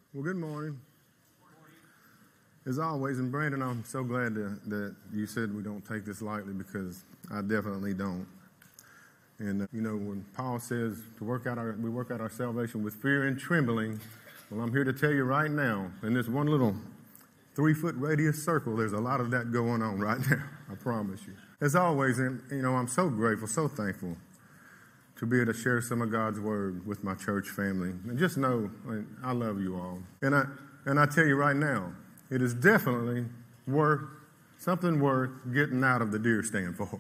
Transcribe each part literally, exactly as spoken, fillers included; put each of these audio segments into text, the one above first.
Well, good morning. As always, and Brandon, I'm so glad that, that you said we don't take this lightly, because I definitely don't. And, uh, you know, when Paul says to work out our, we work out our salvation with fear and trembling, well, I'm here to tell you right now, in this one little three-foot radius circle, there's a lot of that going on right now, I promise you. As always, and, you know, I'm so grateful, so thankful to be able to share some of God's word with my church family. And just know, I love you all. And I and I tell you right now, it is definitely worth, something worth getting out of the deer stand for.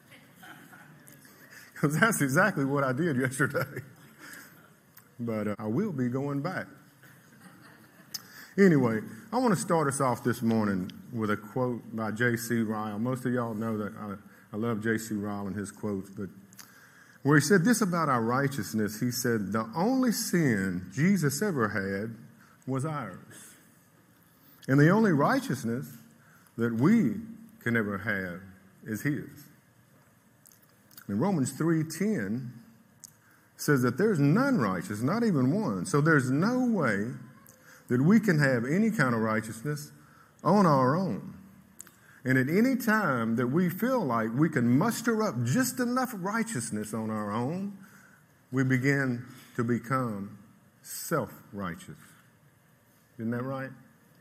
Because that's exactly what I did yesterday. But uh, I will be going back. Anyway, I want to start us off this morning with a quote by J C Ryle. Most of y'all know that I, I love J C Ryle and his quotes, but where he said this about our righteousness, he said, the only sin Jesus ever had was ours. And the only righteousness that we can ever have is his. And Romans three ten says that there's none righteous, not even one. So there's no way that we can have any kind of righteousness on our own. And at any time that we feel like we can muster up just enough righteousness on our own, we begin to become self-righteous. Isn't that right?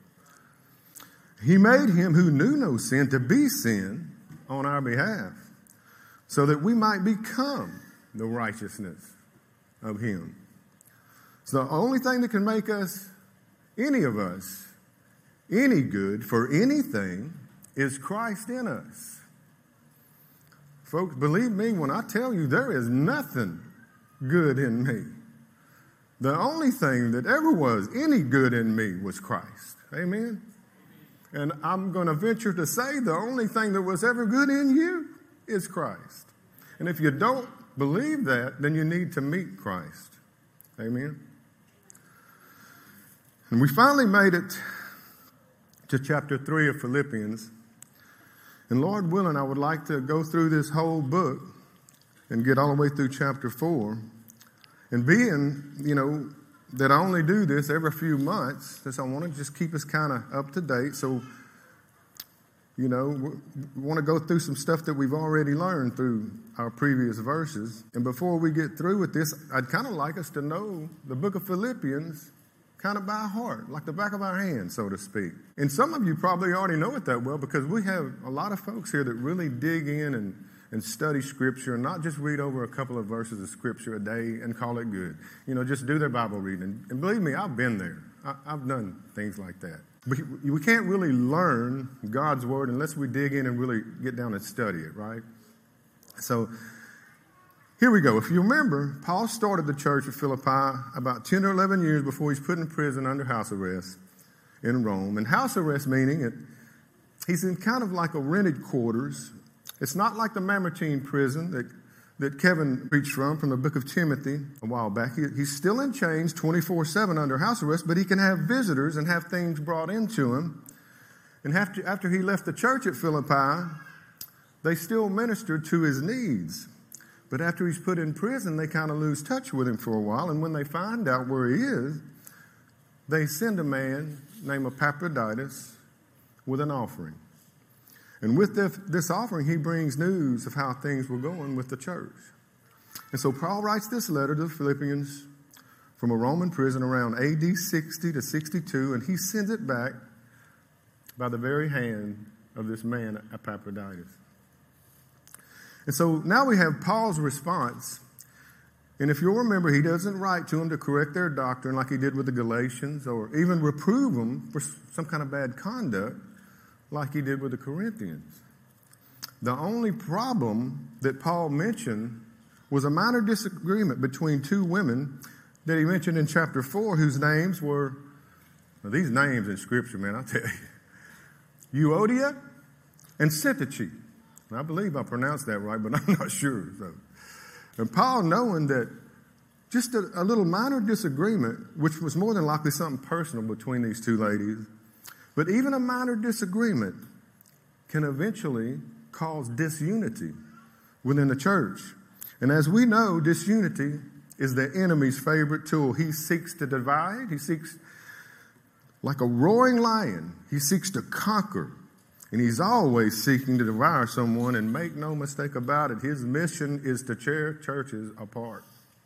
He made him who knew no sin to be sin on our behalf, so that we might become the righteousness of him. So the only thing that can make us, any of us, any good for anything is Christ in us. Folks, believe me when I tell you there is nothing good in me. The only thing that ever was any good in me was Christ. Amen? And I'm going to venture to say the only thing that was ever good in you is Christ. And if you don't believe that, then you need to meet Christ. Amen? And we finally made it to chapter three of Philippians. And Lord willing, I would like to go through this whole book and get all the way through chapter four. And being, you know, that I only do this every few months, because I want to just keep us kind of up to date. So, you know, we want to go through some stuff that we've already learned through our previous verses. And before we get through with this, I'd kind of like us to know the book of Philippians kind of by heart, like the back of our hand, so to speak. And some of you probably already know it that well, because we have a lot of folks here that really dig in and, and study Scripture, and not just read over a couple of verses of Scripture a day and call it good. You know, just do their Bible reading. And believe me, I've been there. I, I've done things like that. But we can't really learn God's Word unless we dig in and really get down and study it, right? So here we go. If you remember, Paul started the church at Philippi about ten or eleven years before he's put in prison under house arrest in Rome. And house arrest meaning it, he's in kind of like a rented quarters. It's not like the Mamertine prison that, that Kevin preached from, from the book of Timothy a while back. He, he's still in chains twenty-four seven under house arrest, but he can have visitors and have things brought into him. And after, after he left the church at Philippi, they still ministered to his needs. But after he's put in prison, they kind of lose touch with him for a while. And when they find out where he is, they send a man named Epaphroditus with an offering. And with this offering, he brings news of how things were going with the church. And so Paul writes this letter to the Philippians from a Roman prison around A D sixty to sixty-two, and he sends it back by the very hand of this man, Epaphroditus. And so now we have Paul's response. And if you'll remember, he doesn't write to them to correct their doctrine like he did with the Galatians, or even reprove them for some kind of bad conduct like he did with the Corinthians. The only problem that Paul mentioned was a minor disagreement between two women that he mentioned in chapter four, whose names were, well, these names in Scripture, man, I'll tell you, Euodia and Syntyche. I believe I pronounced that right, but I'm not sure. So, and Paul, knowing that just a, a little minor disagreement, which was more than likely something personal between these two ladies, but even a minor disagreement can eventually cause disunity within the church. And as we know, disunity is the enemy's favorite tool. He seeks to divide. He seeks Like a roaring lion, he seeks to conquer, and he's always seeking to devour someone, and make no mistake about it, his mission is to tear churches apart.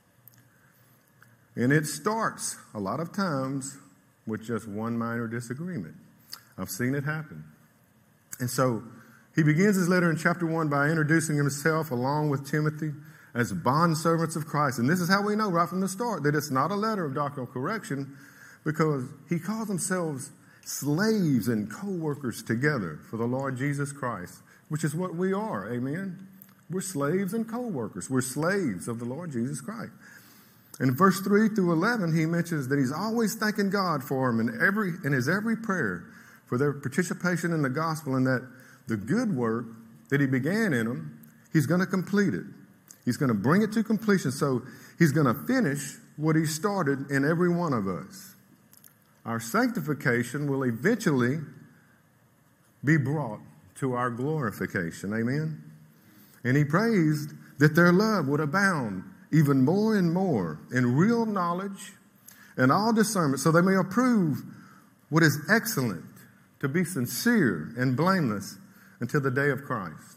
And it starts, a lot of times, with just one minor disagreement. I've seen it happen. And so, he begins his letter in chapter one by introducing himself along with Timothy as bondservants of Christ. And this is how we know right from the start that it's not a letter of doctrinal correction, because he calls themselves slaves and co-workers together for the Lord Jesus Christ, which is what we are, amen? We're slaves and co-workers. We're slaves of the Lord Jesus Christ. In verse three through eleven, he mentions that he's always thanking God for them in, every, in his every prayer for their participation in the gospel, and that the good work that he began in them, he's going to complete it. He's going to bring it to completion. So he's going to finish what he started in every one of us. Our sanctification will eventually be brought to our glorification. Amen? And he prays that their love would abound even more and more in real knowledge and all discernment, so they may approve what is excellent, to be sincere and blameless until the day of Christ.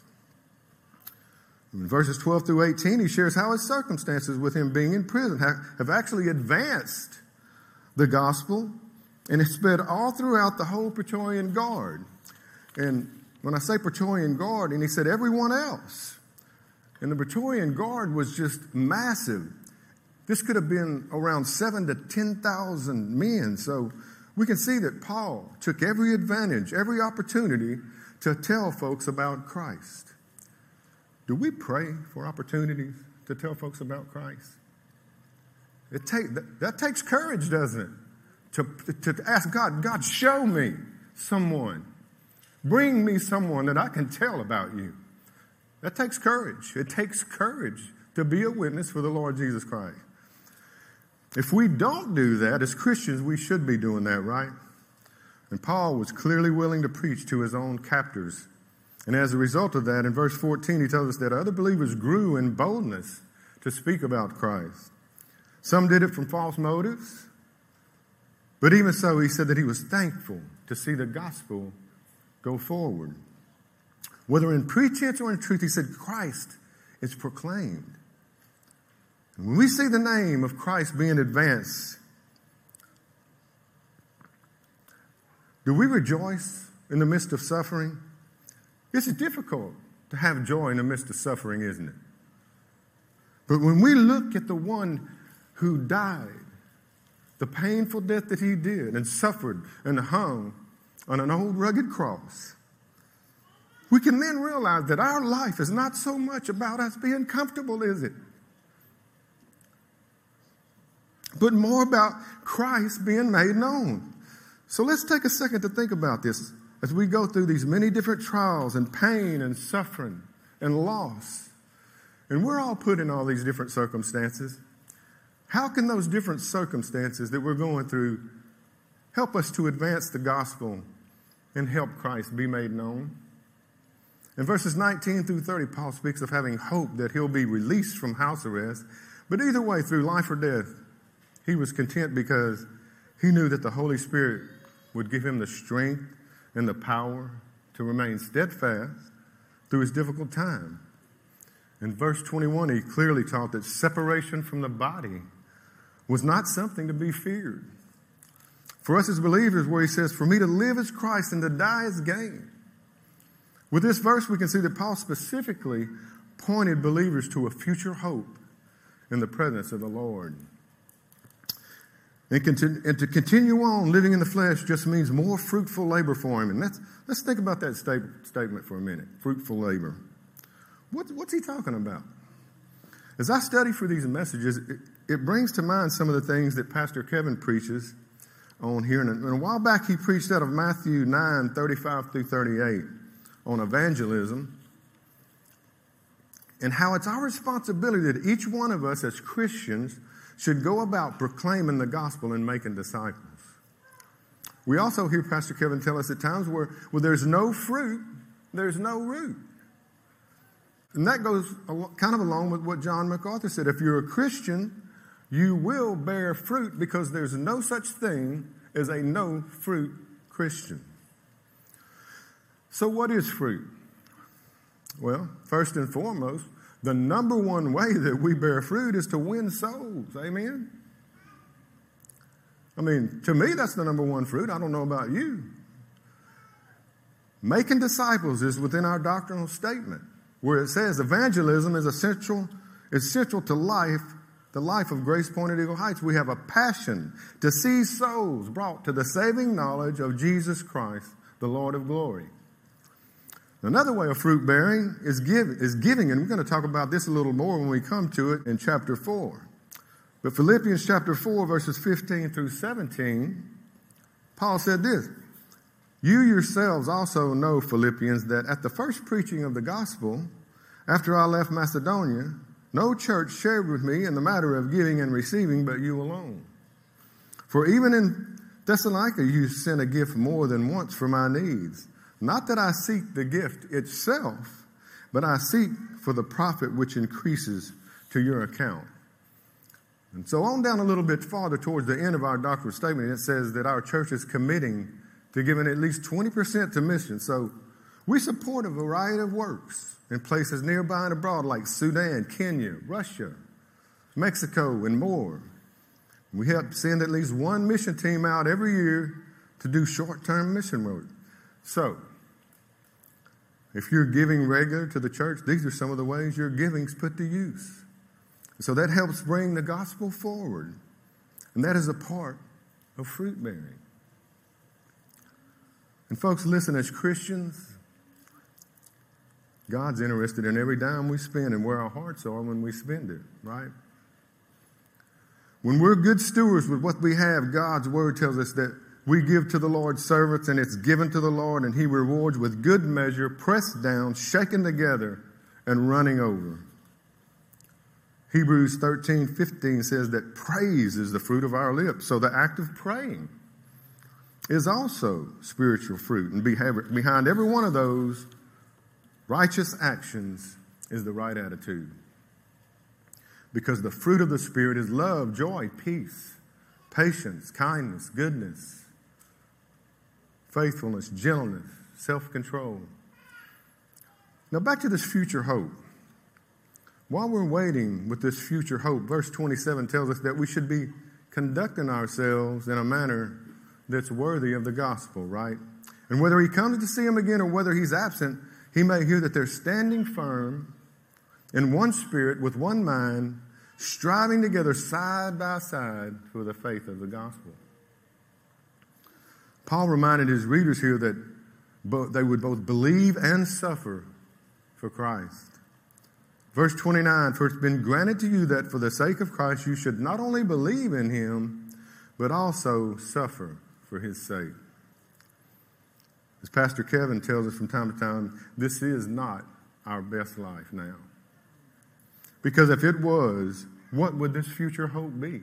In verses twelve through eighteen, he shares how his circumstances with him being in prison have actually advanced the gospel, and it's spread all throughout the whole Praetorian Guard. And when I say Praetorian Guard, and he said everyone else. And the Praetorian Guard was just massive. This could have been around seven to ten thousand men. So we can see that Paul took every advantage, every opportunity to tell folks about Christ. Do we pray for opportunities to tell folks about Christ? It take, that, that takes courage, doesn't it? To, to ask God, God, show me someone. Bring me someone that I can tell about you. That takes courage. It takes courage to be a witness for the Lord Jesus Christ. If we don't do that, as Christians, we should be doing that, right? And Paul was clearly willing to preach to his own captors. And as a result of that, in verse fourteen, he tells us that other believers grew in boldness to speak about Christ. Some did it from false motives. But even so, he said that he was thankful to see the gospel go forward. Whether in pretense or in truth, he said, Christ is proclaimed. And when we see the name of Christ being advanced, do we rejoice in the midst of suffering? It's difficult to have joy in the midst of suffering, isn't it? But when we look at the one who died, the painful death that he did and suffered and hung on an old rugged cross, we can then realize that our life is not so much about us being comfortable, is it? But more about Christ being made known. So let's take a second to think about this as we go through these many different trials and pain and suffering and loss. And we're all put in all these different circumstances. How can those different circumstances that we're going through help us to advance the gospel and help Christ be made known? In verses nineteen through thirty, Paul speaks of having hope that he'll be released from house arrest. But either way, through life or death, he was content because he knew that the Holy Spirit would give him the strength and the power to remain steadfast through his difficult time. In verse twenty-one, he clearly taught that separation from the body was not something to be feared. For us as believers, where he says, for me to live is Christ and to die is gain. With this verse, we can see that Paul specifically pointed believers to a future hope in the presence of the Lord. And, continue, and to continue on living in the flesh just means more fruitful labor for him. And let's, let's think about that state, statement for a minute, fruitful labor. What, what's he talking about? As I study for these messages, it, it brings to mind some of the things that Pastor Kevin preaches on here. And a, and a while back, he preached out of Matthew nine, thirty-five through thirty-eight on evangelism and how it's our responsibility that each one of us as Christians should go about proclaiming the gospel and making disciples. We also hear Pastor Kevin tell us at times where, where there's no fruit, there's no root. And that goes kind of along with what John MacArthur said. If you're a Christian, you will bear fruit because there's no such thing is a no-fruit Christian. So what is fruit? Well, first and foremost, the number one way that we bear fruit is to win souls. Amen? I mean, to me, that's the number one fruit. I don't know about you. Making disciples is within our doctrinal statement, where it says evangelism is essential, essential to life, the life of Grace Point at Eagle Heights. We have a passion to see souls brought to the saving knowledge of Jesus Christ, the Lord of glory. Another way of fruit bearing is, give, is giving, and we're going to talk about this a little more when we come to it in chapter four. But Philippians chapter four, verses fifteen through seventeen, Paul said this, "You yourselves also know, Philippians, that at the first preaching of the gospel, after I left Macedonia, no church shared with me in the matter of giving and receiving, but you alone. For even in Thessalonica you sent a gift more than once for my needs. Not that I seek the gift itself, but I seek for the profit which increases to your account." And so on down a little bit farther towards the end of our doctrinal statement, it says that our church is committing to giving at least twenty percent to missions. So we support a variety of works in places nearby and abroad like Sudan, Kenya, Russia, Mexico, and more. We help send at least one mission team out every year to do short-term mission work. So, if you're giving regular to the church, these are some of the ways your giving's put to use. So that helps bring the gospel forward. And that is a part of fruit bearing. And folks, listen, as Christians, God's interested in every dime we spend and where our hearts are when we spend it, right? When we're good stewards with what we have, God's word tells us that we give to the Lord's servants and it's given to the Lord, and he rewards with good measure, pressed down, shaken together, and running over. Hebrews thirteen fifteen says that praise is the fruit of our lips. So the act of praying is also spiritual fruit. And behind every one of those righteous actions is the right attitude. Because the fruit of the Spirit is love, joy, peace, patience, kindness, goodness, faithfulness, gentleness, self-control. Now back to this future hope. While we're waiting with this future hope, verse twenty-seven tells us that we should be conducting ourselves in a manner that's worthy of the gospel, right? And whether he comes to see him again or whether he's absent, he may hear that they're standing firm in one spirit with one mind, striving together side by side for the faith of the gospel. Paul reminded his readers here that both, they would both believe and suffer for Christ. Verse twenty-nine, "For it's been granted to you that for the sake of Christ you should not only believe in him, but also suffer for his sake." As Pastor Kevin tells us from time to time, this is not our best life now. Because if it was, what would this future hope be?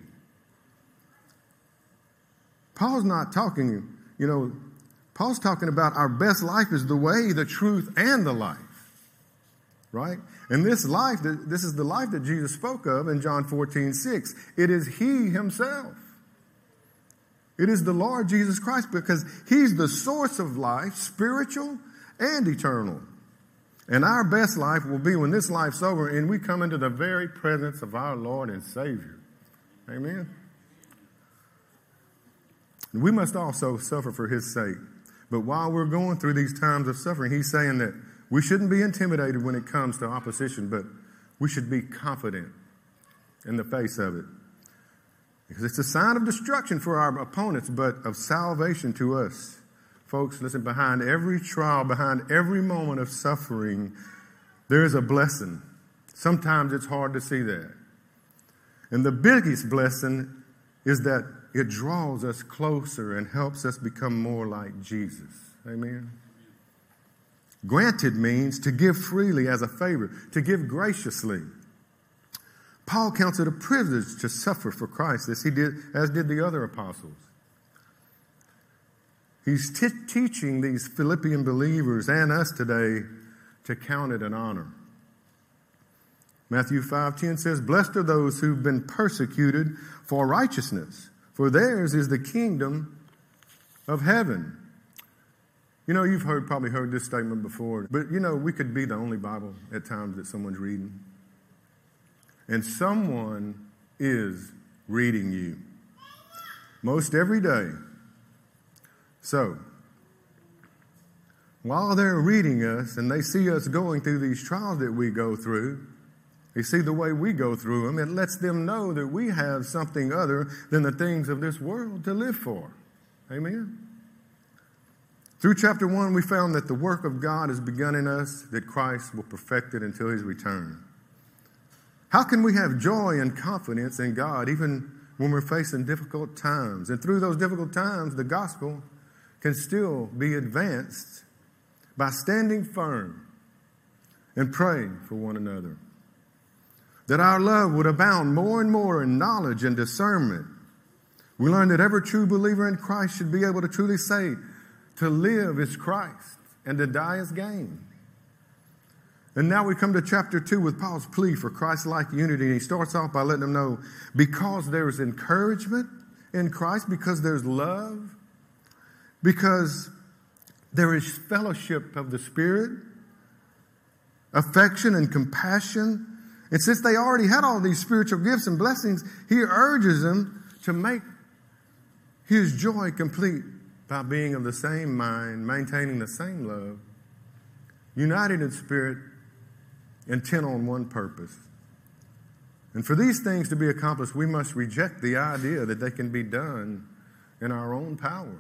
Paul's not talking, you know, Paul's talking about our best life is the way, the truth, and the life. Right? And this life, this is the life that Jesus spoke of in John fourteen six. It is he himself. It is the Lord Jesus Christ, because he's the source of life, spiritual and eternal. And our best life will be when this life's over and we come into the very presence of our Lord and Savior. Amen? And we must also suffer for his sake. But while we're going through these times of suffering, he's saying that we shouldn't be intimidated when it comes to opposition, but we should be confident in the face of it. Because it's a sign of destruction for our opponents, but of salvation to us. Folks, listen, behind every trial, behind every moment of suffering, there is a blessing. Sometimes it's hard to see that. And the biggest blessing is that it draws us closer and helps us become more like Jesus. Amen? Granted means to give freely as a favor, to give graciously. Paul counts it a privilege to suffer for Christ, as he did, as did the other apostles. He's t- teaching these Philippian believers and us today to count it an honor. Matthew five ten says, "Blessed are those who've been persecuted for righteousness, for theirs is the kingdom of heaven. You know, you've heard probably heard this statement before, but you know, we could be the only Bible at times that someone's reading. And someone is reading you. Most every day. So, while they're reading us and they see us going through these trials that we go through, they see the way we go through them, it lets them know that we have something other than the things of this world to live for. Amen? Through chapter one, we found that the work of God has begun in us, that Christ will perfect it until his return. How can we have joy and confidence in God even when we're facing difficult times? And through those difficult times, the gospel can still be advanced by standing firm and praying for one another. That our love would abound more and more in knowledge and discernment. We learn that every true believer in Christ should be able to truly say, to live is Christ and to die is gain. And now we come to chapter two with Paul's plea for Christ-like unity. And he starts off by letting them know, because there is encouragement in Christ, because there's love, because there is fellowship of the Spirit, affection and compassion. And since they already had all these spiritual gifts and blessings, he urges them to make his joy complete by being of the same mind, maintaining the same love, united in spirit, intent on one purpose. And for these things to be accomplished, we must reject the idea that they can be done in our own power.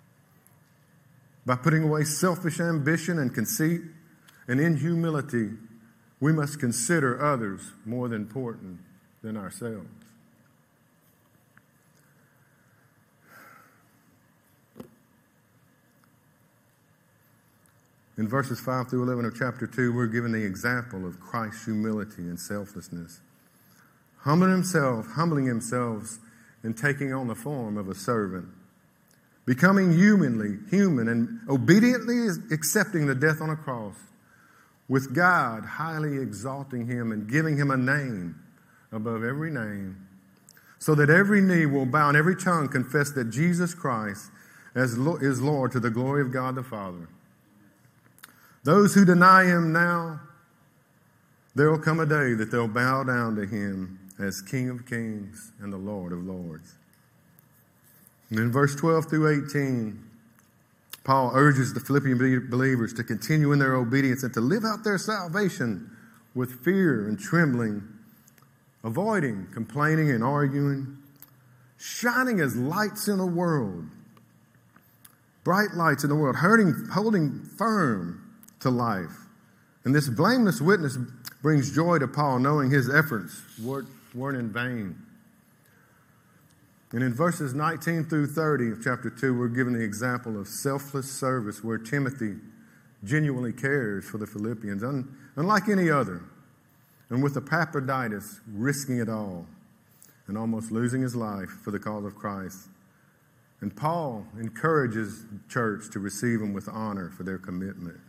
By putting away selfish ambition and conceit, and in humility, we must consider others more than important than ourselves. In verses five through eleven of chapter two, we're given the example of Christ's humility and selflessness. Humbling himself, humbling himself and taking on the form of a servant. Becoming humanly human and obediently accepting the death on a cross, with God highly exalting him and giving him a name above every name, so that every knee will bow and every tongue confess that Jesus Christ is Lord to the glory of God the Father. Those who deny him now, there will come a day that they'll bow down to him as King of Kings and the Lord of Lords. And in verse twelve through eighteen, Paul urges the Philippian believers to continue in their obedience and to live out their salvation with fear and trembling, avoiding complaining and arguing, shining as lights in a world, bright lights in the world, hurting, holding firm to life. And this blameless witness brings joy to Paul, knowing his efforts weren't, weren't in vain. And in verses nineteen through thirty of chapter two, we're given the example of selfless service where Timothy genuinely cares for the Philippians, un, unlike any other. And with Epaphroditus risking it all and almost losing his life for the cause of Christ. And Paul encourages the church to receive him with honor for their commitment.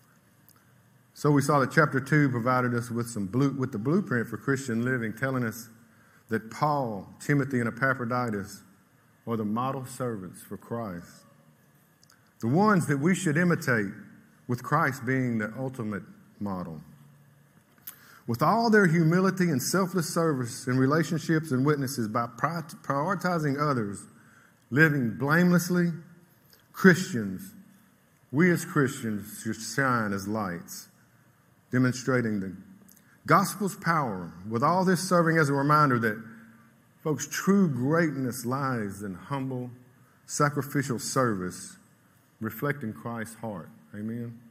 So we saw that chapter two provided us with some blue, with the blueprint for Christian living, telling us that Paul, Timothy, and Epaphroditus are the model servants for Christ. The ones that we should imitate, with Christ being the ultimate model. With all their humility and selfless service in relationships and witnesses, by prioritizing others, living blamelessly, Christians, we as Christians should shine as lights, demonstrating the gospel's power, with all this serving as a reminder that, folks, true greatness lies in humble, sacrificial service, reflecting Christ's heart. Amen?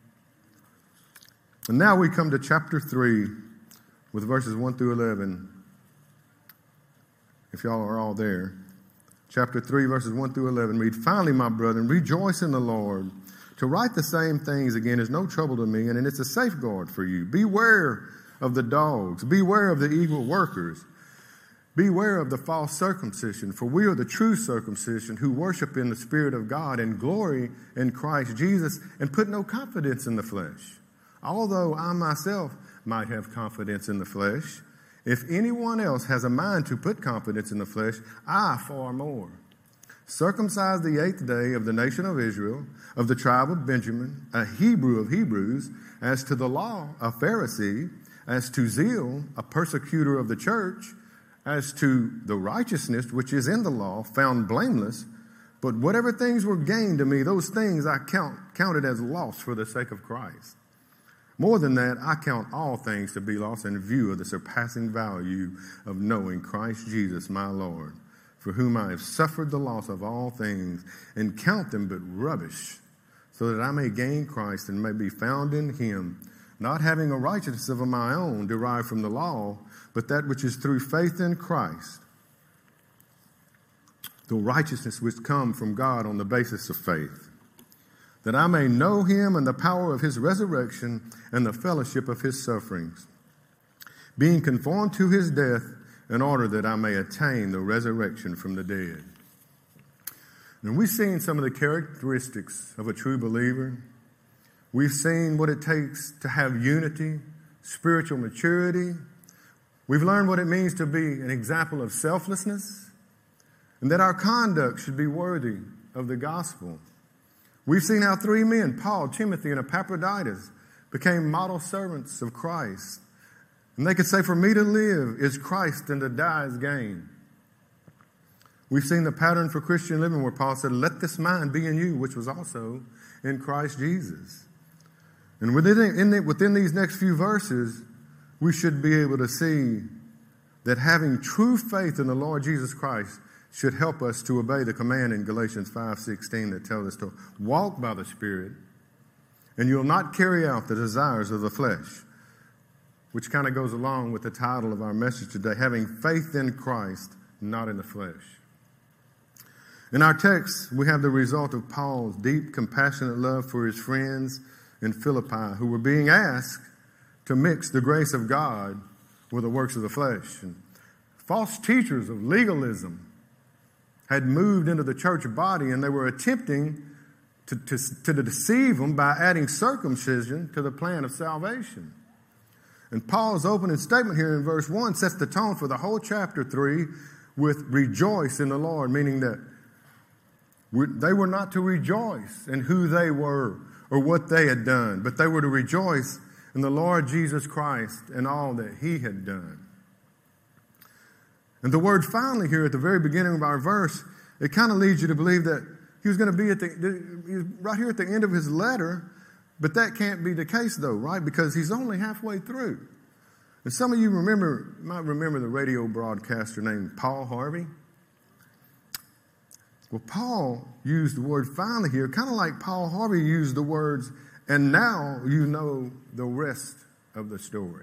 And now we come to chapter three with verses one through eleven. If y'all are all there. Chapter three, verses one through eleven read, "Finally, my brethren, rejoice in the Lord. To write the same things again is no trouble to me, and it's a safeguard for you. Beware of the dogs. Beware of the evil workers. Beware of the false circumcision, for we are the true circumcision who worship in the Spirit of God and glory in Christ Jesus and put no confidence in the flesh. Although I myself might have confidence in the flesh, if anyone else has a mind to put confidence in the flesh, I far more. circumcised the eighth day, of the nation of Israel, of the tribe of Benjamin, a Hebrew of Hebrews, as to the law, a Pharisee, as to zeal, a persecutor of the church, as to the righteousness which is in the law, found blameless. But whatever things were gained to me, those things I count counted as loss for the sake of Christ. More than that, I count all things to be lost in view of the surpassing value of knowing Christ Jesus my Lord, for whom I have suffered the loss of all things, and count them but rubbish, so that I may gain Christ and may be found in him, not having a righteousness of my own derived from the law, but that which is through faith in Christ, the righteousness which comes from God on the basis of faith, that I may know him and the power of his resurrection and the fellowship of his sufferings, being conformed to his death, in order that I may attain the resurrection from the dead. And we've seen some of the characteristics of a true believer. We've seen what it takes to have unity, spiritual maturity. We've learned what it means to be an example of selflessness, and that our conduct should be worthy of the gospel. We've seen how three men, Paul, Timothy, and Epaphroditus, became model servants of Christ. And they could say, for me to live is Christ and to die is gain. We've seen the pattern for Christian living where Paul said, let this mind be in you, which was also in Christ Jesus. And within, in the, within these next few verses, we should be able to see that having true faith in the Lord Jesus Christ should help us to obey the command in Galatians five sixteen that tells us to walk by the Spirit, and you'll not carry out the desires of the flesh, which kind of goes along with the title of our message today, having faith in Christ, not in the flesh. In our text, we have the result of Paul's deep, compassionate love for his friends in Philippi who were being asked to mix the grace of God with the works of the flesh. And false teachers of legalism had moved into the church body, and they were attempting to, to, to deceive them by adding circumcision to the plan of salvation. And Paul's opening statement here in verse one sets the tone for the whole chapter three with rejoice in the Lord, meaning that they were not to rejoice in who they were or what they had done, but they were to rejoice in the Lord Jesus Christ and all that he had done. And the word finally here at the very beginning of our verse, it kind of leads you to believe that he was going to be at the, right here at the end of his letter, but that can't be the case though, right? Because he's only halfway through. And some of you remember, might remember the radio broadcaster named Paul Harvey. Well, Paul used the word finally here, kind of like Paul Harvey used the words, and now you know the rest of the story.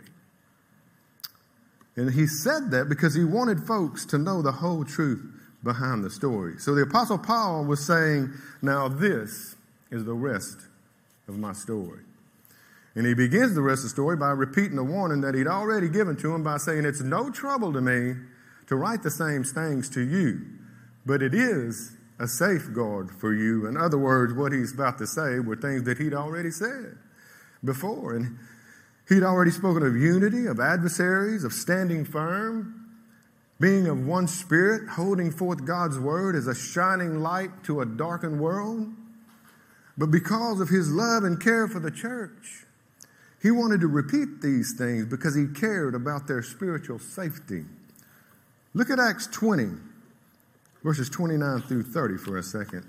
And he said that because he wanted folks to know the whole truth behind the story. So the Apostle Paul was saying, now this is the rest of my story. And he begins the rest of the story by repeating the warning that he'd already given to him by saying, it's no trouble to me to write the same things to you, but it is a safeguard for you. In other words, what he's about to say were things that he'd already said before. And he'd already spoken of unity, of adversaries, of standing firm, being of one spirit, holding forth God's word as a shining light to a darkened world. But because of his love and care for the church, he wanted to repeat these things because he cared about their spiritual safety. Look at Acts twenty, verses twenty-nine through thirty for a second.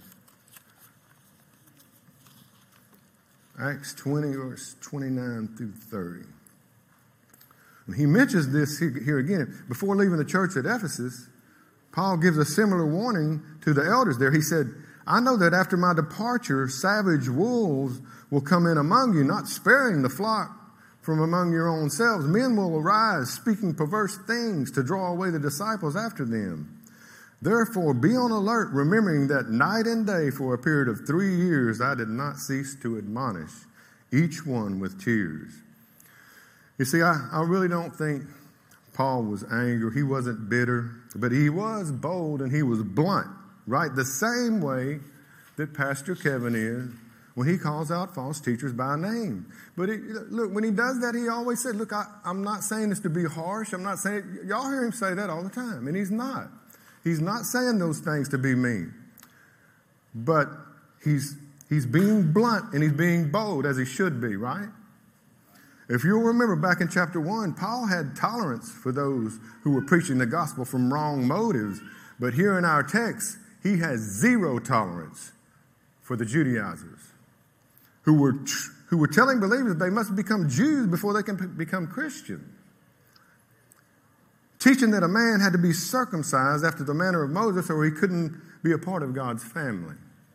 Acts twenty, verse twenty-nine through thirty. And he mentions this here again. Before leaving the church at Ephesus, Paul gives a similar warning to the elders there. He said, I know that after my departure, savage wolves will come in among you, not sparing the flock from among your own selves. Men will arise, speaking perverse things to draw away the disciples after them. Therefore, be on alert, remembering that night and day for a period of three years I did not cease to admonish each one with tears. You see, I, I really don't think Paul was angry. He wasn't bitter, but he was bold and he was blunt, right? The same way that Pastor Kevin is when he calls out false teachers by name. But it, look, when he does that, he always said, look, I, I'm not saying this to be harsh. I'm not saying, y'all hear him say that all the time, and he's not. He's not saying those things to be mean. but he's, he's being blunt and he's being bold, as he should be, right? If you'll remember back in chapter one, Paul had tolerance for those who were preaching the gospel from wrong motives. But here in our text, he has zero tolerance for the Judaizers who were, who were telling believers they must become Jews before they can p- become Christians. Teaching that a man had to be circumcised after the manner of Moses or he couldn't be a part of God's family.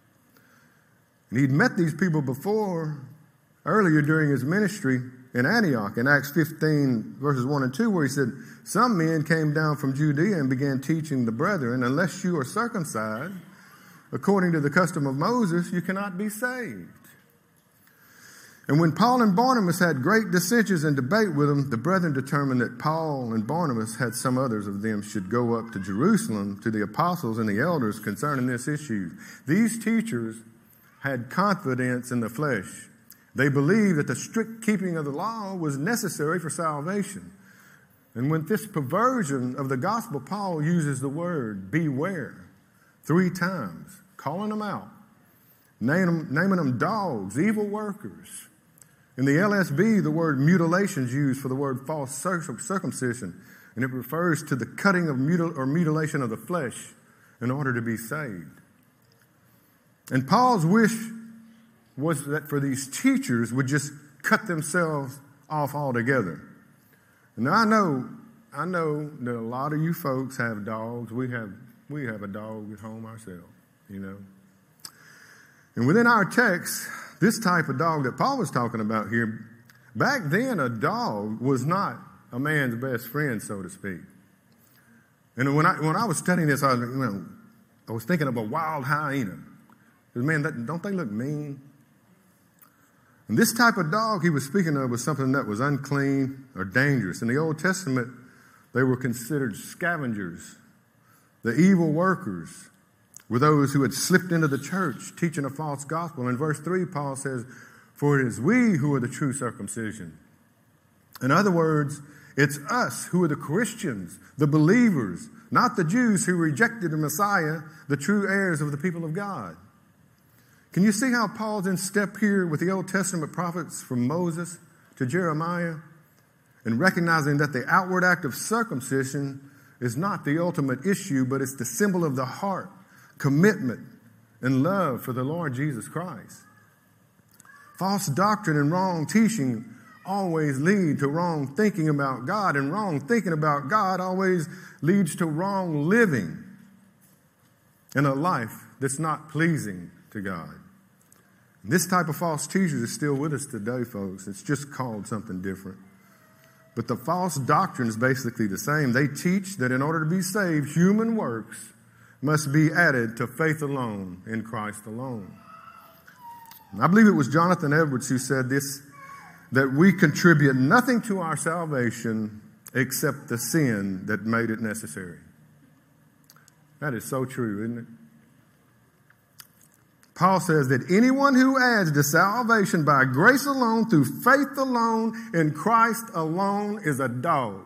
And he'd met these people before, earlier during his ministry in Antioch, in Acts fifteen, verses one and two, where he said, some men came down from Judea and began teaching the brethren, unless you are circumcised, according to the custom of Moses, you cannot be saved. And when Paul and Barnabas had great dissensions and debate with them, the brethren determined that Paul and Barnabas had some others of them should go up to Jerusalem to the apostles and the elders concerning this issue. These teachers had confidence in the flesh. They believed that the strict keeping of the law was necessary for salvation. And with this perversion of the gospel, Paul uses the word beware three times, calling them out, naming them, naming them dogs, evil workers. In the L S B, the word mutilation is used for the word false circumcision, and it refers to the cutting of mutil- or mutilation of the flesh in order to be saved. And Paul's wish was that for these teachers would just cut themselves off altogether. Now I know, I know that a lot of you folks have dogs. We have, we have a dog at home ourselves, you know. And within our text, this type of dog that Paul was talking about here, back then a dog was not a man's best friend, so to speak. And when I when I was studying this, I was, you know, I was thinking of a wild hyena. Because, man, that, don't they look mean? And this type of dog he was speaking of was something that was unclean or dangerous. In the Old Testament, they were considered scavengers. The evil workers were those who had slipped into the church teaching a false gospel. In verse three, Paul says, for it is we who are the true circumcision. In other words, it's us who are the Christians, the believers, not the Jews who rejected the Messiah, the true heirs of the people of God. Can you see how Paul's in step here with the Old Testament prophets from Moses to Jeremiah, and recognizing that the outward act of circumcision is not the ultimate issue, but it's the symbol of the heart, commitment, and love for the Lord Jesus Christ. False doctrine and wrong teaching always lead to wrong thinking about God, and wrong thinking about God always leads to wrong living in a life that's not pleasing to God. This type of false teacher is still with us today, folks. It's just called something different. But the false doctrine is basically the same. They teach that in order to be saved, human works must be added to faith alone in Christ alone. And I believe it was Jonathan Edwards who said this, that we contribute nothing to our salvation except the sin that made it necessary. That is so true, isn't it? Paul says that anyone who adds to salvation by grace alone, through faith alone, in Christ alone, is a dog.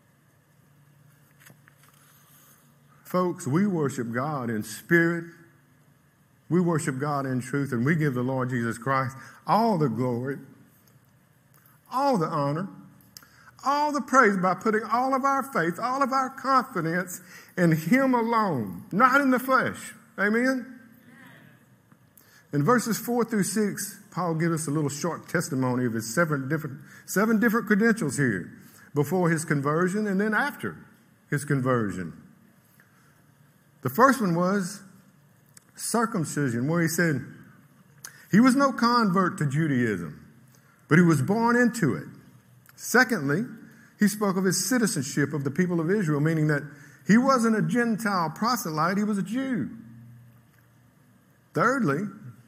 Folks, we worship God in spirit. We worship God in truth, and we give the Lord Jesus Christ all the glory, all the honor, all the praise by putting all of our faith, all of our confidence in Him alone, not in the flesh. Amen? In verses four through six, Paul gives us a little short testimony of his seven different, seven different credentials here, before his conversion and then after his conversion. The first one was circumcision, where he said he was no convert to Judaism, but he was born into it. Secondly, he spoke of his citizenship of the people of Israel, meaning that he wasn't a Gentile proselyte, he was a Jew. Thirdly,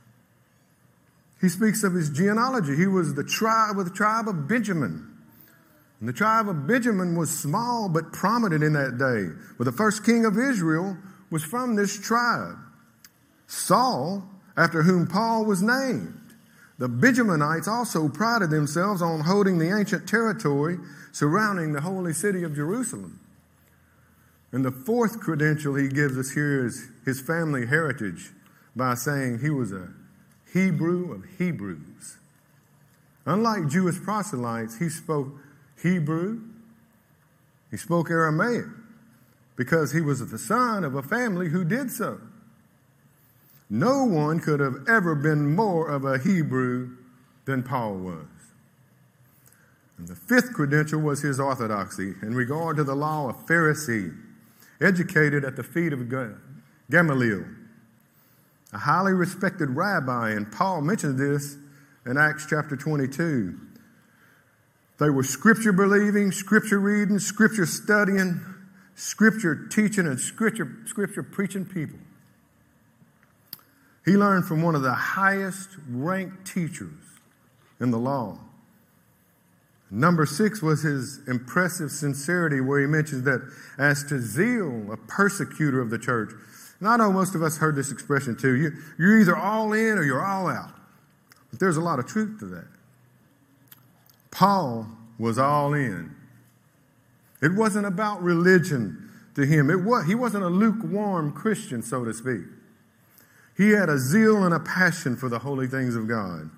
he speaks of his genealogy. He was the tribe with the tribe of Benjamin. And the tribe of Benjamin was small but prominent in that day. But the first king of Israel was from this tribe. Saul, after whom Paul was named. The Benjaminites also prided themselves on holding the ancient territory surrounding the holy city of Jerusalem. And the fourth credential he gives us here is his family heritage, by saying he was a Hebrew of Hebrews. Unlike Jewish proselytes, he spoke Hebrew, he spoke Aramaic, because he was the son of a family who did so. No one could have ever been more of a Hebrew than Paul was. And the fifth credential was his orthodoxy in regard to the law, a Pharisee, educated at the feet of Gamaliel, a highly respected rabbi, and Paul mentioned this in Acts chapter twenty-two. They were scripture believing, scripture reading, scripture studying, scripture teaching, and scripture, scripture preaching people. He learned from one of the highest ranked teachers in the law. Number six was his impressive sincerity, where he mentions that as to zeal, a persecutor of the church. And I know most of us heard this expression too. You, you're either all in or you're all out. But there's a lot of truth to that. Paul was all in. It wasn't about religion to him. It was, he wasn't a lukewarm Christian, so to speak. He had a zeal and a passion for the holy things of God.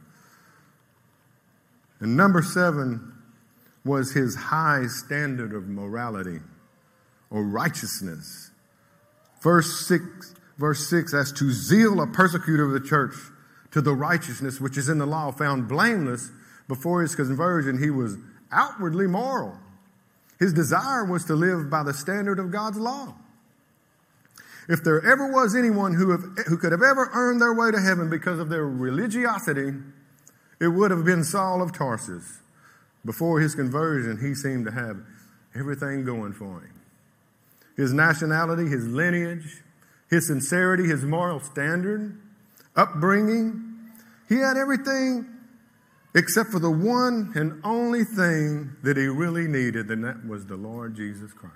And number seven was his high standard of morality or righteousness. Verse six, verse six, as to zeal, a persecutor of the church, to the righteousness which is in the law, found blameless. Before his conversion, he was outwardly moral. His desire was to live by the standard of God's law. If there ever was anyone who, have, who could have ever earned their way to heaven because of their religiosity, it would have been Saul of Tarsus. Before his conversion, he seemed to have everything going for him. His nationality, his lineage, his sincerity, his moral standard, upbringing. He had everything except for the one and only thing that he really needed, and that was the Lord Jesus Christ.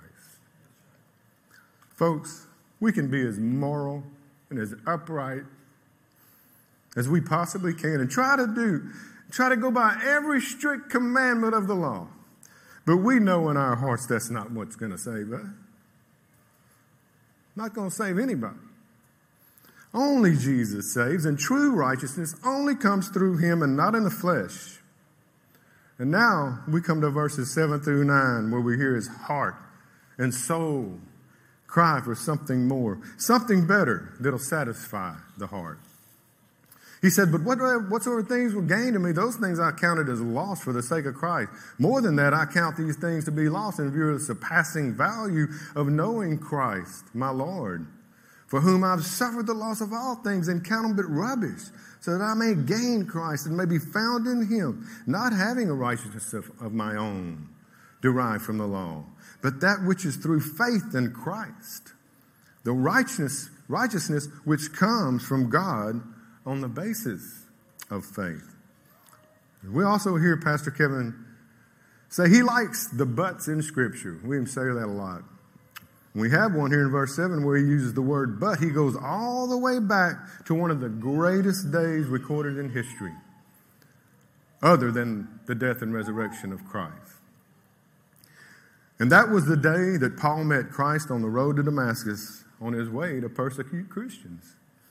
Folks, we can be as moral and as upright as we possibly can and try to do, try to go by every strict commandment of the law. But we know in our hearts that's not what's going to save us. Not going to save anybody. Only Jesus saves, and true righteousness only comes through him and not in the flesh. And now we come to verses seven through nine, where we hear his heart and soul cry for something more, something better that'll satisfy the heart. He said, but whatsoever things were gained to me, those things I counted as loss for the sake of Christ. More than that, I count these things to be lost in view of the surpassing value of knowing Christ, my Lord, for whom I've suffered the loss of all things and count them but rubbish, so that I may gain Christ and may be found in him, not having a righteousness of, of my own derived from the law, but that which is through faith in Christ, the righteousness, righteousness which comes from God on the basis of faith. We also hear Pastor Kevin say he likes the buts in Scripture. We even say that a lot. We have one here in verse seven where he uses the word but. He goes all the way back to one of the greatest days recorded in history, other than the death and resurrection of Christ. And that was the day that Paul met Christ on the road to Damascus on his way to persecute Christians.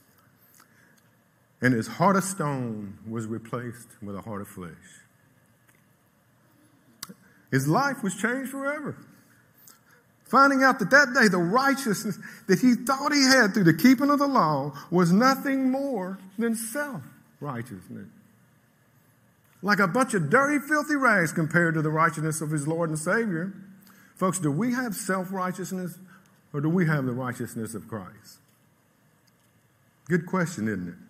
And his heart of stone was replaced with a heart of flesh. His life was changed forever. Finding out that that day the righteousness that he thought he had through the keeping of the law was nothing more than self-righteousness. Like a bunch of dirty, filthy rags compared to the righteousness of his Lord and Savior. Folks, do we have self-righteousness or do we have the righteousness of Christ? Good question, isn't it?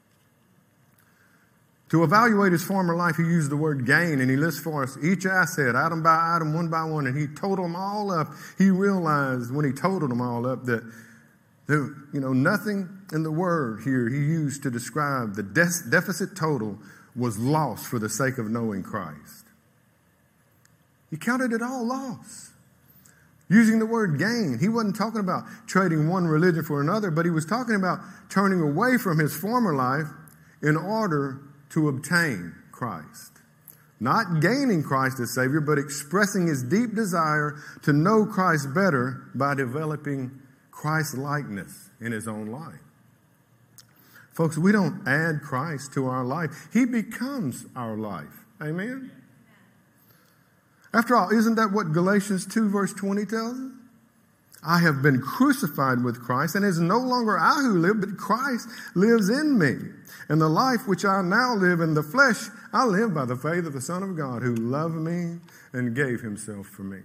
To evaluate his former life, he used the word gain, and he lists for us each asset, item by item, one by one, and he totaled them all up. He realized when he totaled them all up that there, you know, nothing in the word here he used to describe the de- deficit total was lost for the sake of knowing Christ. He counted it all loss. Using the word gain, he wasn't talking about trading one religion for another, but he was talking about turning away from his former life in order to obtain Christ. Not gaining Christ as Savior, but expressing his deep desire to know Christ better by developing Christ-likeness in his own life. Folks, we don't add Christ to our life. He becomes our life. Amen? After all, isn't that what Galatians two verse twenty tells us? I have been crucified with Christ, and it is no longer I who live, but Christ lives in me. And the life which I now live in the flesh, I live by the faith of the Son of God who loved me and gave himself for me.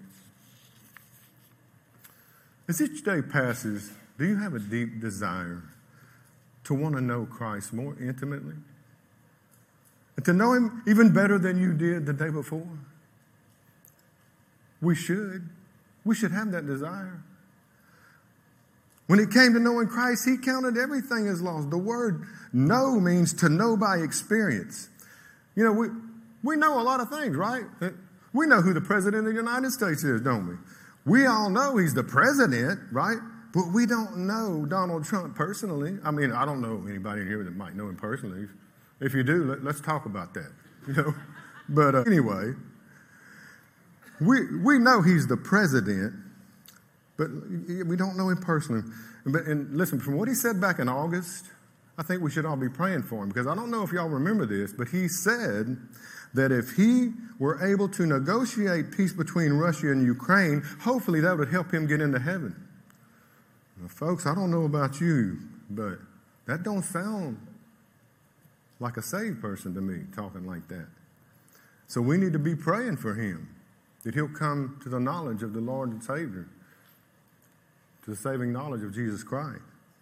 As each day passes, do you have a deep desire to want to know Christ more intimately? And to know him even better than you did the day before? We should. We should have that desire. When it came to knowing Christ, he counted everything as lost. The word know means to know by experience. You know, we, we know a lot of things, right? We know who the President of the United States is, don't we? We all know he's the president, right? But we don't know Donald Trump personally. I mean, I don't know anybody in here that might know him personally. If you do, let, let's talk about that. You know, but uh, anyway, we we know he's the president, but we don't know him personally. But and listen, from what he said back in August, I think we should all be praying for him, because I don't know if y'all remember this, but he said that if he were able to negotiate peace between Russia and Ukraine, hopefully that would help him get into heaven. Now, folks, I don't know about you, but that don't sound like a saved person to me, talking like that. So we need to be praying for him, that he'll come to the knowledge of the Lord and Savior, to the saving knowledge of Jesus Christ.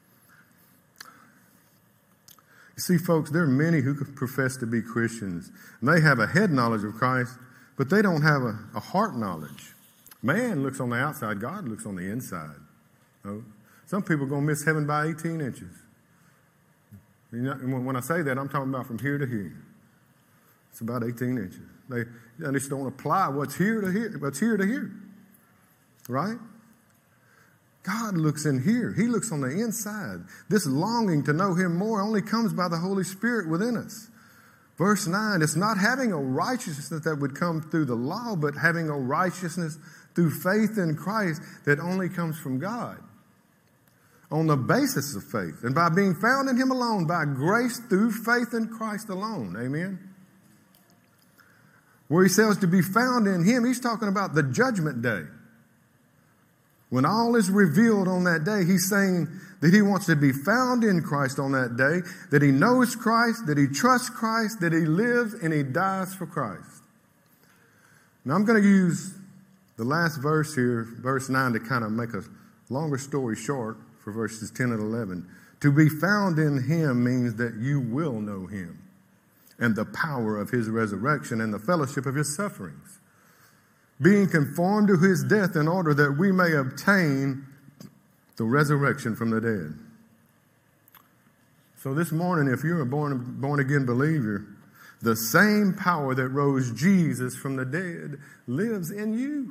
You see, folks, there are many who profess to be Christians, and they have a head knowledge of Christ, but they don't have a, a heart knowledge. Man looks on the outside, God looks on the inside. You know? Some people are going to miss heaven by eighteen inches. You know, when I say that, I'm talking about from here to here. It's about eighteen inches. They, they just don't apply what's here to here, what's here to here. Right? God looks in here. He looks on the inside. This longing to know him more only comes by the Holy Spirit within us. Verse nine, it's not having a righteousness that would come through the law, but having a righteousness through faith in Christ that only comes from God. On the basis of faith, and by being found in him alone, by grace through faith in Christ alone. Amen? Where he says to be found in him, he's talking about the judgment day. When all is revealed on that day, he's saying that he wants to be found in Christ on that day, that he knows Christ, that he trusts Christ, that he lives and he dies for Christ. Now I'm going to use the last verse here, verse nine, to kind of make a longer story short for verses ten and eleven. To be found in him means that you will know him and the power of his resurrection and the fellowship of his sufferings, being conformed to his death in order that we may obtain the resurrection from the dead. So this morning, if you're a born, born again believer, the same power that rose Jesus from the dead lives in you.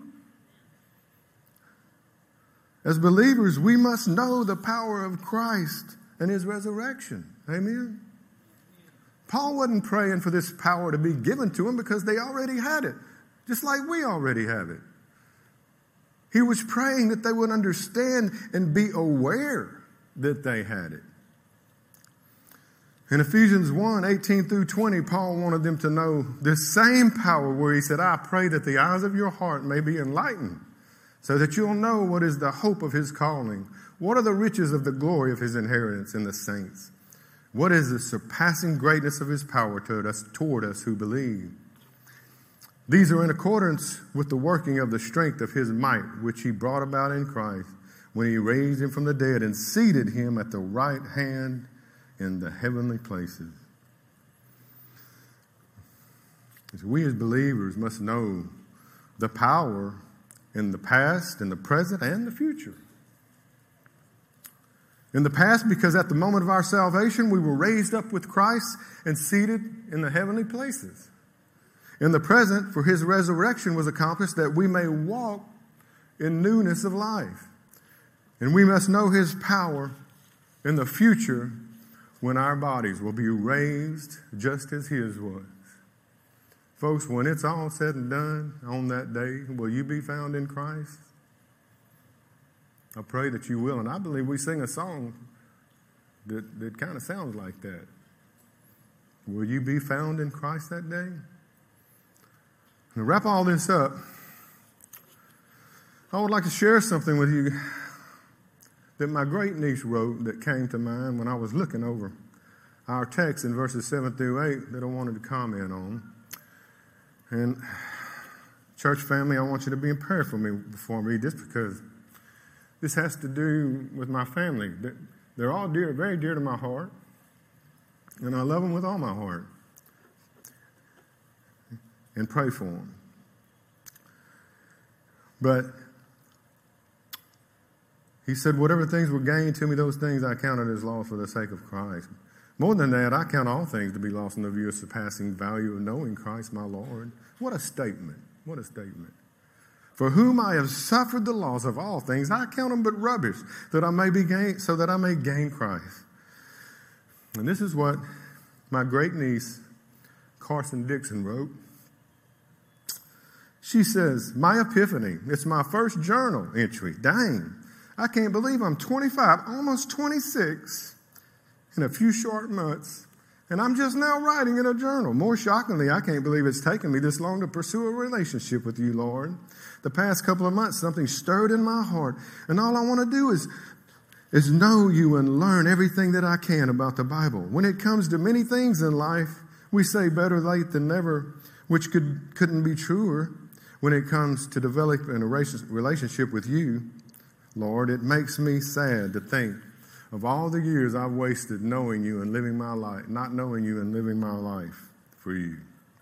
As believers, we must know the power of Christ and his resurrection. Amen? Paul wasn't praying for this power to be given to him because they already had it, just like we already have it. He was praying that they would understand and be aware that they had it. In Ephesians one, eighteen through twenty, Paul wanted them to know this same power where he said, I pray that the eyes of your heart may be enlightened, so that you'll know what is the hope of his calling, what are the riches of the glory of his inheritance in the saints, what is the surpassing greatness of his power toward us, toward us who believe. These are in accordance with the working of the strength of his might, which he brought about in Christ when he raised him from the dead and seated him at the right hand in the heavenly places. So we as believers must know the power in the past, in the present, and the future. In the past, because at the moment of our salvation, we were raised up with Christ and seated in the heavenly places. In the present, for his resurrection was accomplished that we may walk in newness of life. And we must know his power in the future when our bodies will be raised just as his was. Folks, when it's all said and done on that day, will you be found in Christ? I pray that you will. And I believe we sing a song that, that kind of sounds like that. Will you be found in Christ that day? And to wrap all this up, I would like to share something with you that my great niece wrote that came to mind when I was looking over our text in verses seven through eight that I wanted to comment on. And church family, I want you to be in prayer for me before I read this, because this has to do with my family. They're all dear, very dear to my heart, and I love them with all my heart and pray for them. But he said, whatever things were gained to me, those things I counted as loss for the sake of Christ. More than that, I count all things to be lost in the view of surpassing value of knowing Christ my Lord. What a statement. What a statement. For whom I have suffered the loss of all things, I count them but rubbish, that I may be gain, so that I may gain Christ. And this is what my great niece, Carson Dixon, wrote. She says, my epiphany. It's my first journal entry. Dang. I can't believe I'm twenty-five, almost twenty-six, in a few short months, and I'm just now writing in a journal. More shockingly, I can't believe it's taken me this long to pursue a relationship with you, Lord. The past couple of months, something stirred in my heart, and all I want to do is, is know you and learn everything that I can about the Bible. When it comes to many things in life, we say better late than never, which could, couldn't be truer. When it comes to developing a relationship with you, Lord, it makes me sad to think of all the years I've wasted knowing you and living my life, not knowing you and living my life for you.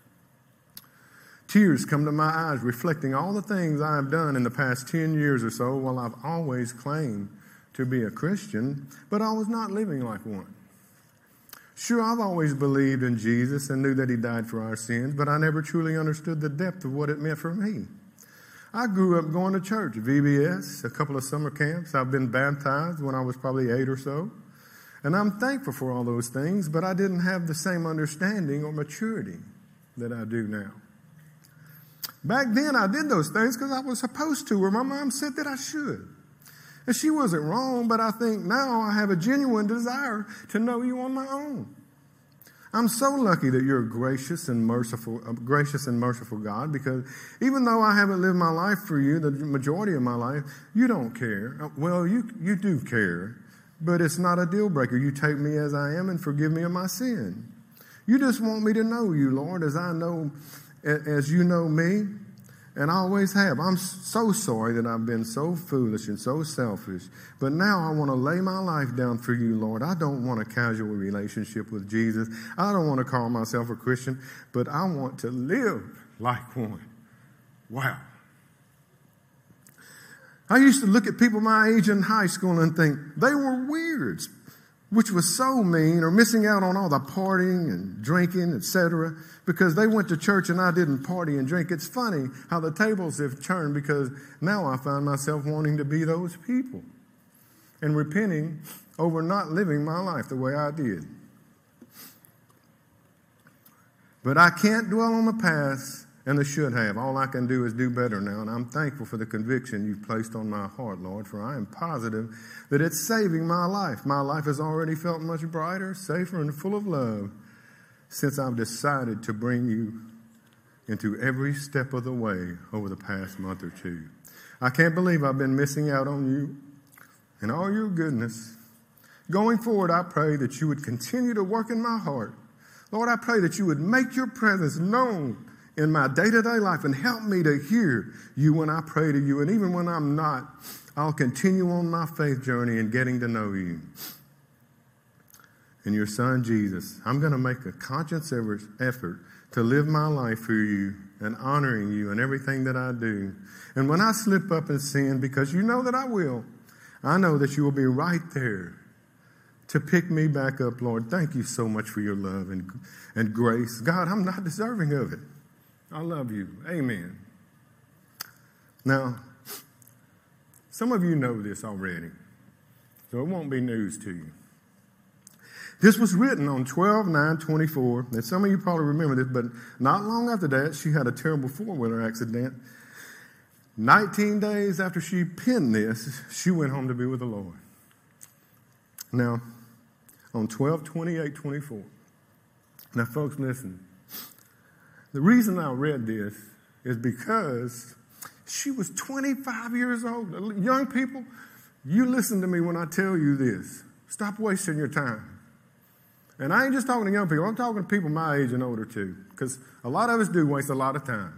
Tears come to my eyes reflecting all the things I have done in the past ten years or so while I've always claimed to be a Christian, but I was not living like one. Sure, I've always believed in Jesus and knew that he died for our sins, but I never truly understood the depth of what it meant for me. I grew up going to church, V B S, a couple of summer camps. I've been baptized when I was probably eight or so. And I'm thankful for all those things, but I didn't have the same understanding or maturity that I do now. Back then, I did those things because I was supposed to, or my mom said that I should. And she wasn't wrong, but I think now I have a genuine desire to know you on my own. I'm so lucky that you're a gracious and merciful, a gracious and merciful God, because even though I haven't lived my life for you, the majority of my life, you don't care. Well, you you do care, but it's not a deal breaker. You take me as I am and forgive me of my sin. You just want me to know you, Lord, as I know, as you know me, and I always have. I'm so sorry that I've been so foolish and so selfish. But now I want to lay my life down for you, Lord. I don't want a casual relationship with Jesus. I don't want to call myself a Christian, but I want to live like one. Wow. I used to look at people my age in high school and think they were weirds, which was so mean, or missing out on all the partying and drinking, et cetera, because they went to church and I didn't party and drink. It's funny how the tables have turned, because now I find myself wanting to be those people and repenting over not living my life the way I did. But I can't dwell on the past and the should have. All I can do is do better now, and I'm thankful for the conviction you've placed on my heart, Lord, for I am positive that it's saving my life. My life has already felt much brighter, safer, and full of love since I've decided to bring you into every step of the way over the past month or two. I can't believe I've been missing out on you and all your goodness. Going forward, I pray that you would continue to work in my heart. Lord, I pray that you would make your presence known in my day-to-day life and help me to hear you when I pray to you. And even when I'm not, I'll continue on my faith journey and getting to know you. In your Son, Jesus, I'm going to make a conscious effort to live my life for you and honoring you in everything that I do. And when I slip up and sin, because you know that I will, I know that you will be right there to pick me back up, Lord. Thank you so much for your love and, and grace. God, I'm not deserving of it. I love you. Amen. Now, some of you know this already, so it won't be news to you. This was written on twelve nine twenty-four, and some of you probably remember this, but not long after that, she had a terrible four-wheeler accident. nineteen days after she penned this, she went home to be with the Lord. Now, on twelve twenty-eight twenty-four. Now, folks, listen. The reason I read this is because she was twenty-five years old. Young people, you listen to me when I tell you this. Stop wasting your time. And I ain't just talking to young people. I'm talking to people my age and older too, because a lot of us do waste a lot of time.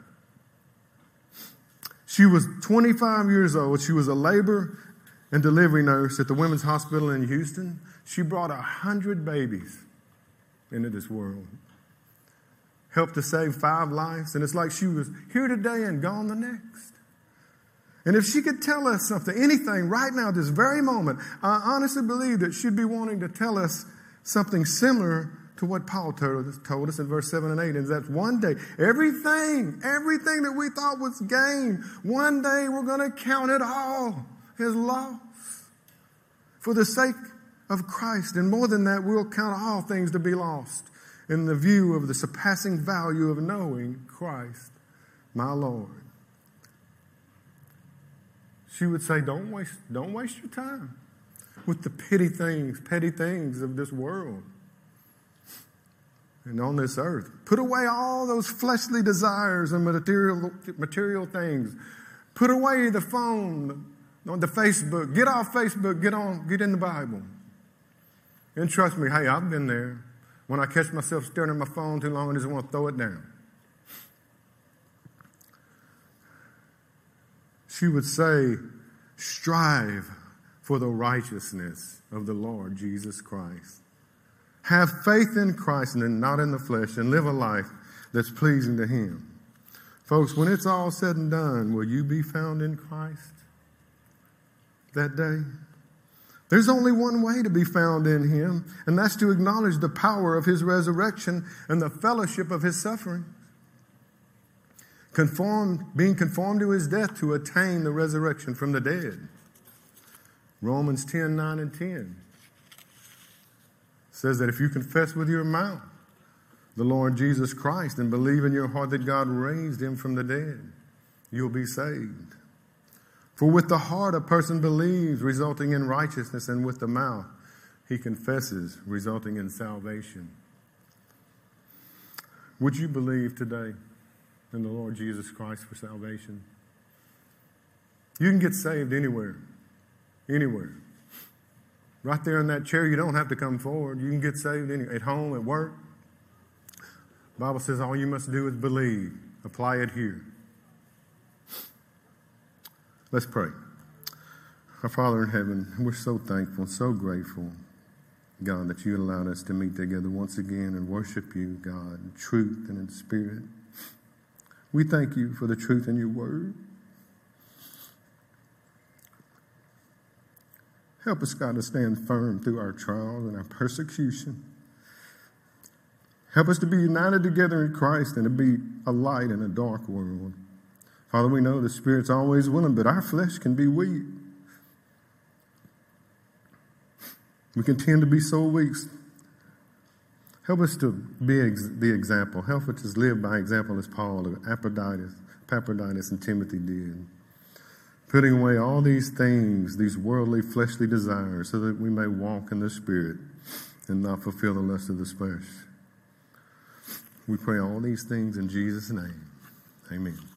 She was twenty-five years old. She was a labor and delivery nurse at the Women's Hospital in Houston. She brought a hundred babies into this world. Helped to save five lives. And it's like she was here today and gone the next. And if she could tell us something, anything right now, this very moment, I honestly believe that she'd be wanting to tell us something similar to what Paul told us in verse seven and eight. And that's one day, everything, everything that we thought was gain, one day we're going to count it all as loss for the sake of Christ. And more than that, we'll count all things to be lost in the view of the surpassing value of knowing Christ, my Lord. She would say, don't waste, don't waste your time with the petty things, petty things of this world and on this earth. Put away all those fleshly desires and material, material things. Put away the phone, on the Facebook. Get off Facebook, get on, get in the Bible. And trust me, hey, I've been there. When I catch myself staring at my phone too long, I just want to throw it down. She would say, strive for the righteousness of the Lord Jesus Christ. Have faith in Christ and not in the flesh, and live a life that's pleasing to Him. Folks, when it's all said and done, will you be found in Christ that day? There's only one way to be found in Him, and that's to acknowledge the power of His resurrection and the fellowship of His suffering. Conformed, being conformed to His death to attain the resurrection from the dead. Romans ten, nine and ten says that if you confess with your mouth the Lord Jesus Christ and believe in your heart that God raised Him from the dead, you'll be saved. For with the heart a person believes, resulting in righteousness, and with the mouth he confesses, resulting in salvation. Would you believe today in the Lord Jesus Christ for salvation? You can get saved anywhere. Anywhere. Right there in that chair, you don't have to come forward. You can get saved anywhere. At home, at work. The Bible says all you must do is believe. Apply it here. Let's pray. Our Father in heaven, we're so thankful, so grateful, God, that you allowed us to meet together once again and worship you, God, in truth and in spirit. We thank you for the truth in your word. Help us, God, to stand firm through our trials and our persecution. Help us to be united together in Christ and to be a light in a dark world. Father, we know the Spirit's always willing, but our flesh can be weak. We can tend to be so weak. Help us to be ex- the example. Help us to live by example as Paul, Epaphroditus, Epaphroditus and Timothy did. Putting away all these things, these worldly, fleshly desires, so that we may walk in the Spirit and not fulfill the lust of the flesh. We pray all these things in Jesus' name. Amen.